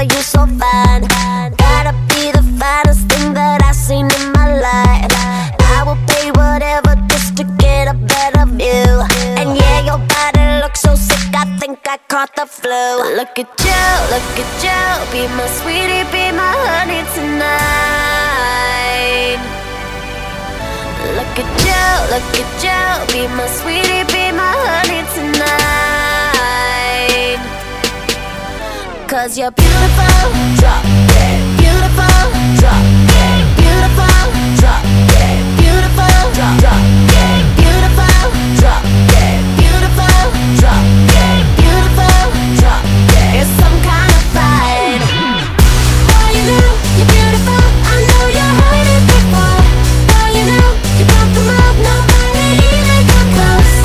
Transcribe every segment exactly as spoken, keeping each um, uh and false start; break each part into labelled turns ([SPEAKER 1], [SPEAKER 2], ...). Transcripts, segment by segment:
[SPEAKER 1] you so fine. Gotta be the finest thing that I've seen in my life. I will pay whatever just to get a better view. And yeah, your body looks so sick, I think I caught the flu. Look at you, look at you, be my sweetie, be my honey tonight. Look at you, look at you, be my sweetie, be my honey tonight. Cause you're beautiful, drop dead. Beautiful, drop dead. Beautiful, drop dead. Beautiful, drop dead. Beautiful, drop dead. Beautiful, drop dead. Beautiful, drop dead. It's some kind of fight. Boy, you know you're beautiful. I know you heard it before. Boy, you know you broke the mold. Nobody even come close.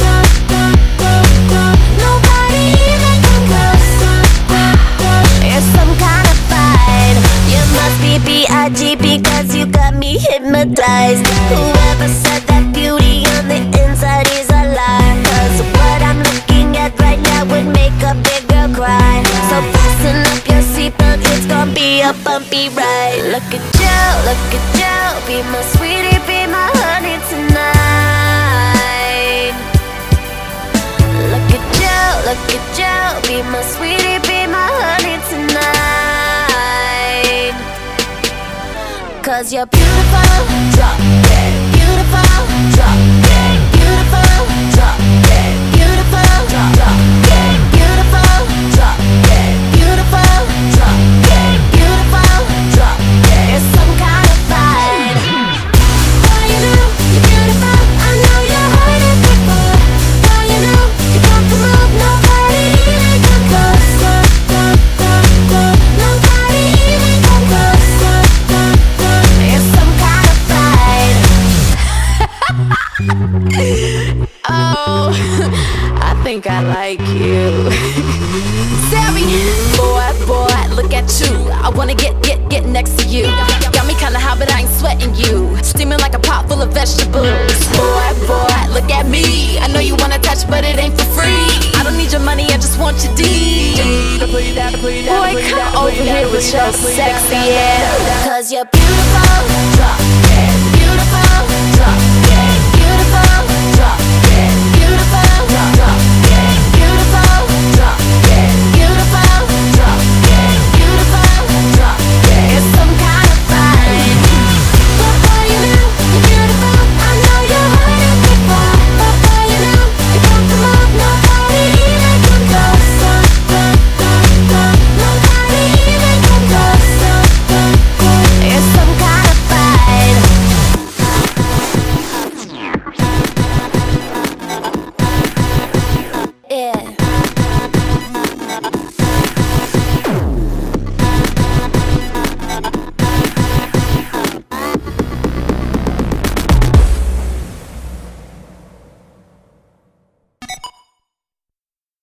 [SPEAKER 1] Nobody even come close. It's some kind of fight. You must be B I G because you got me hypnotized. Whoever said that beauty on the inside is a lie. Cause what I'm looking at right now would make a big girl cry. So fasten up your seatbelt, it's gonna be a bumpy ride. Look at you, look at you, be my sweetie, be my honey tonight. Look at you, look at you, be my sweetie, be my honey tonight. Cause you're beautiful, drop dead. Beautiful, drop dead. Beautiful, drop dead. Beautiful, drop dead. Beautiful, drop dead. Beautiful, drop dead. Beautiful, drop dead. It's some kind of fight. Boy, you know you're beautiful. I know you heard it before. Boy, you know you broke the mold. Nobody even come close. Nobody even come close. It's some kind of fight. Oh, I think I like you. Sammy, boy, boy, look at you. I wanna get, get, get next to you. Got me kinda hot, but I ain't sweating you. Steaming like a pot full of vegetables. Boy, boy, look at me. I know you wanna touch, but it ain't for free. I don't need your money, I just want your D. Boy, come over here with your sexy ass. Cause you're beautiful.